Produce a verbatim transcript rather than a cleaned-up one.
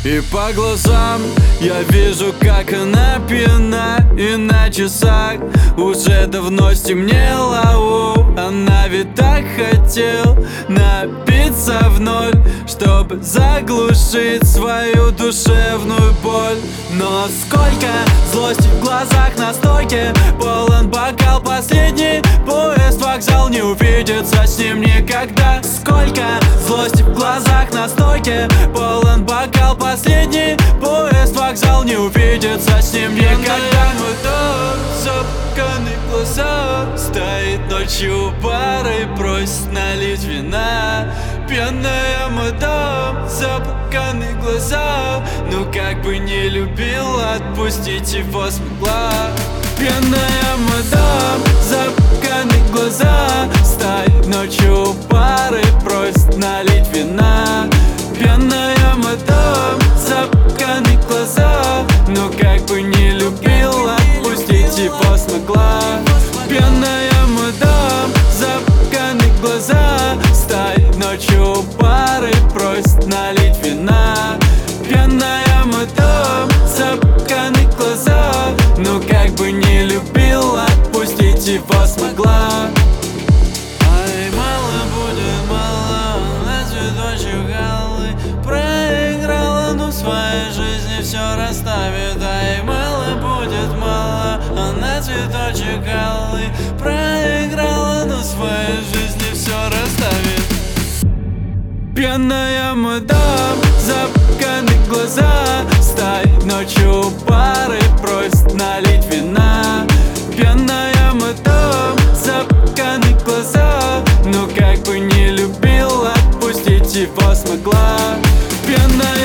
И по глазам я вижу, как она пьяна. И на часах уже давно стемнело. Она ведь так хотел напиться в ноль, чтобы заглушить свою душевную боль. Но сколько злости в глазах на стойке, полон бокал последний, поезд, вокзал, не увидится с ним никогда. Сколько злости в глазах на стойке, полон бокал последний, поезд, вокзал, не увидится с ним никогда. Мотор, запыканные глаза, стоит ночью у бара и просит налить вина. Пьяная мадам, запыканные глаза, ну как бы не любила, отпустить его смогла. Пьяная мадам, запыканные глаза, стоит ночью у бара и просит налить вина. Пьяная мадам, запыканные глаза, но как бы не любила, отпустить его смогла. Пьяная мадам, запыканные глаза, стоит ночью у бара и просит налить вина. Пьяная мадам, запыканные глаза, но как бы не любила, отпустить его смогла. Ай, мало будет мало, на цветочек алый проиграла, но в своей жизни все расставит. Ай, мало будет мало, она цветочек алый проиграла, но в своей жизни все расставит. Пьяная мадам, запыканные глаза, стоит ночью у бара и просит налить вина. Пьяная мадам, запыканные глаза, но как бы не любила, отпустить его смогла. Пьяная